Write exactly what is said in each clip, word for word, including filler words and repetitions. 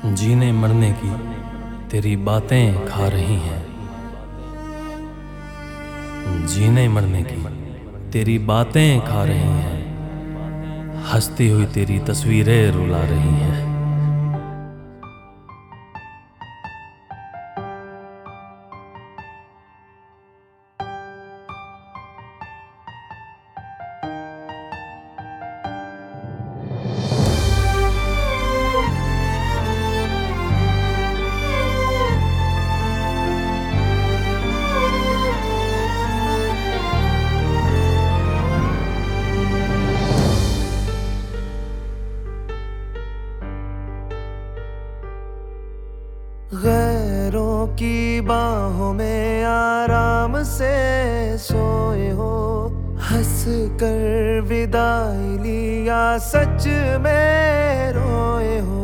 जीने मरने की तेरी बातें खा रही हैं। जीने मरने की तेरी बातें खा रही हैं। हंसती हुई तेरी तस्वीरें रुला रही हैं। गैरों की बाहों में आराम से सोए हो, हंस कर विदाई लिया सच में रोए हो।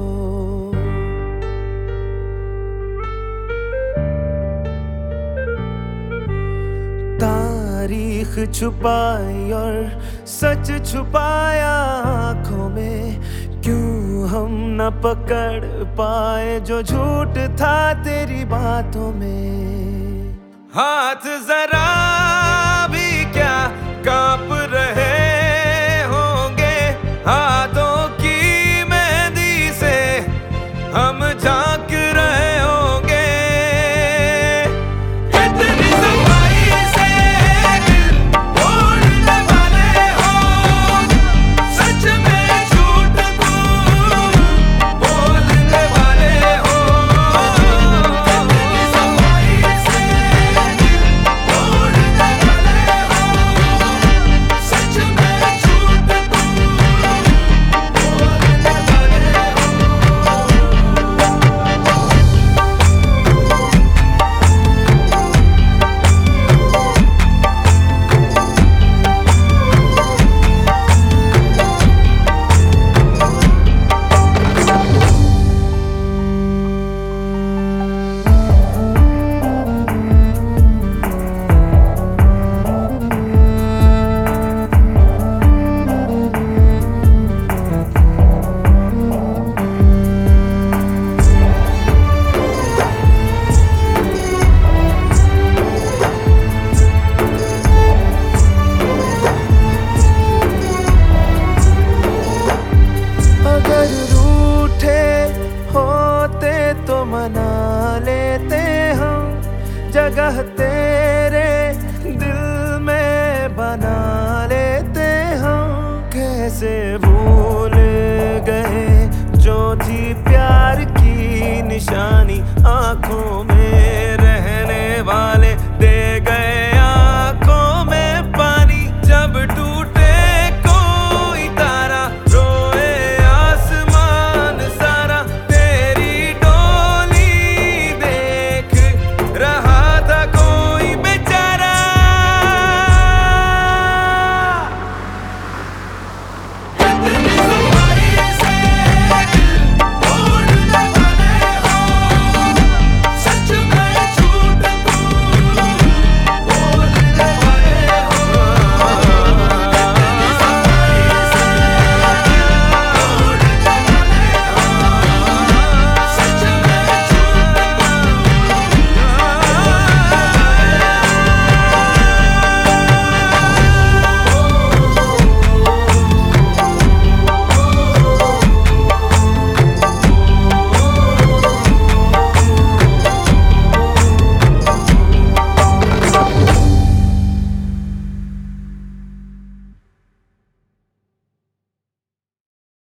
तारीख छुपाई और सच छुपाया आंखों में, क्यों हम न पकड़ पाए जो झूठ था तेरी बातों में। हाथ जरा भी क्या कांप रहे होंगे, हाथों की मेहंदी से हम झांक रहे होंगे। इतनी सफाई से दिल तोड़ने वाले हो, सच में झूठ तुम बोलने वाले हो। इतनी सफाई से दिल तोड़ने वाले हो, सच में झूठ तुम बोलने वाले हो। अगर रूठे होते तो मना लेते हम, जगह तेरे दिल में बना लेते हम। कैसे भूल गए जो थी प्यार की निशानी, आंखों में रहने वाले दे गए